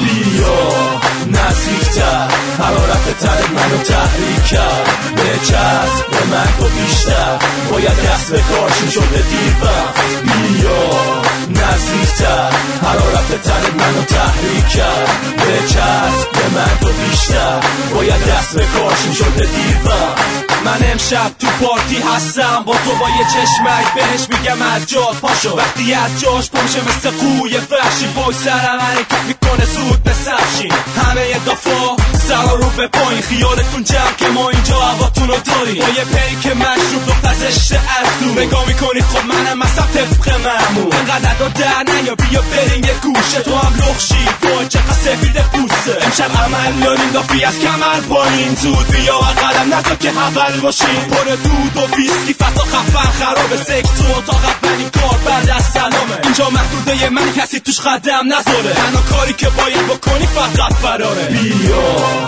بیا نزدیکتر، حرارت تن منو تحریک کرد. بچسب به من تو بیشتر، باید دست به کارشون شده دیوم. بیا نزدیکتر، حرارت تن منو تحریک کرد. بچسب به من تو بیشتر، باید دست به کارشون شده دیوم. من امشب تو پارتی هستم، با تو با یه چشمک بهش میگم از جات پاشو. وقتی از جاش پاشه مثل قوی فرشی، وای سرم حرکت میکنه زود به سفشین. همه یه دفعه سرا رو به پایین، خیالتون جمع که ما اینجا هواتون رو داریم. با یه پیک مشروب دختر زشته از دور نگاه میکنی، خب منم اصلا طبق معمول. انقدر دا در نیا، بیا بریم یه گوشه. تو هم لخشی وای چقدر سفید پوسته. امشب عمل داریم دافی از کمر پایین. زود بیا و قدم نزد که حول باشیم. پر دود و ویسکی فضا خفن خرابه. سکس تو اتاق اولین کار بعد از سلامه. اینجا محدوده من کسی توش قدم نذاره. تنها کاری که باید بکنی فقط فراره. بیا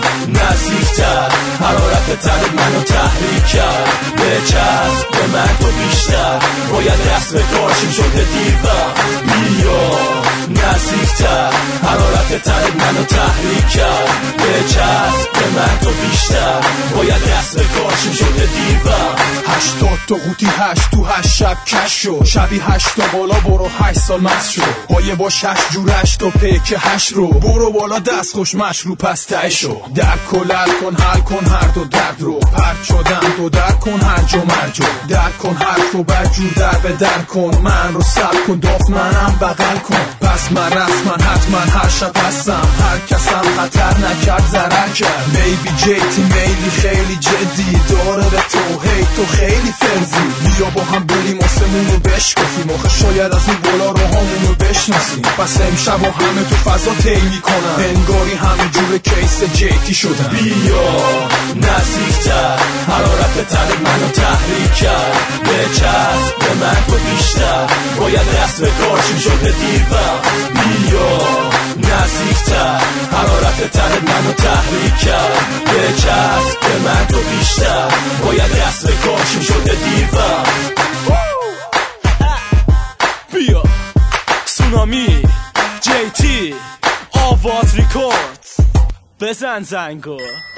نزدیکتر، حرارت تن منو تحریک کرد. بچسب به من تو بیشتر، باید دست به کارشون شده دیوم. بیا نزدیکتر، حرارت تن منو تحریک کرد. بچسب به من تو بیشتر، باید دست به کارشون شده دیوم. 80 تا قوطی 8 تو 8 شب کش شو. شبی 8 تا بالا برو 8 سال مست شو. پایه باش 8 جور 8 تا پیک 8 رو برو بالا دست خوش مشروب پس ته شو. درک و لل کن حل کن هر دو درد رو. پرد شدم تو درک کن هر جو مرجو. درک کن هر رو بدجور در به در کن. من رو سب کن داف منم بغل کن. پس من رسمن حتما هر شب هستم. هر کسم خطر نکرد ضرر کرد. بیبی جیتی میلی خیلی جدی داره به تو. هی تو خیلی فرزی، بیا با هم بریم آسمون رو بشکافیم. آخه شاید از اون بالا روهامون رو بشناسیم. پس امشب و همه تو فضا طی میکنن، انگاری همه جور کیس جیتی شدن. بیا نزدیکتر، حرارت تن منو تحریک کرد. بچسب به من تو بیشتر، باید دست به کارشون شده دیوم. بیا نزدیکتر، حرارت تن منو تحریک کرد. بچسب به من تو بیشتر، باید دست به کارشون شده دیوم. بیا سونامی جیتی آواز ریکورد، بزن زنگو.